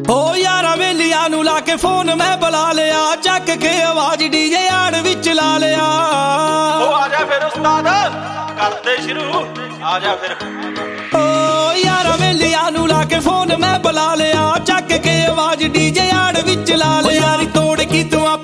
ਓ ਯਾਰਾਂ ਵੇਲੀਆਂ ਨੂੰ ਲਾ ਕੇ ਫੋਨ ਮੈਂ ਬੁਲਾ ਲਿਆ, ਚੱਕ ਕੇ ਆਵਾਜ਼ ਡੀਜੇ ਆੜ ਵਿੱਚ ਲਾ ਲਿਆ। ਓ ਆਜਾ ਫਿਰ ਉਸਤਾਦ ਕਰਦੇ ਸ਼ੁਰੂ, ਆਜਾ ਫਿਰ। ਓ ਯਾਰਾਂ ਵੇਲੀਆਂ ਨੂੰ ਲਾ ਕੇ ਫੋਨ ਮੈਂ ਬੁਲਾ ਲਿਆ, ਚੱਕ ਕੇ ਆਵਾਜ਼ ਡੀਜੇ ਆੜ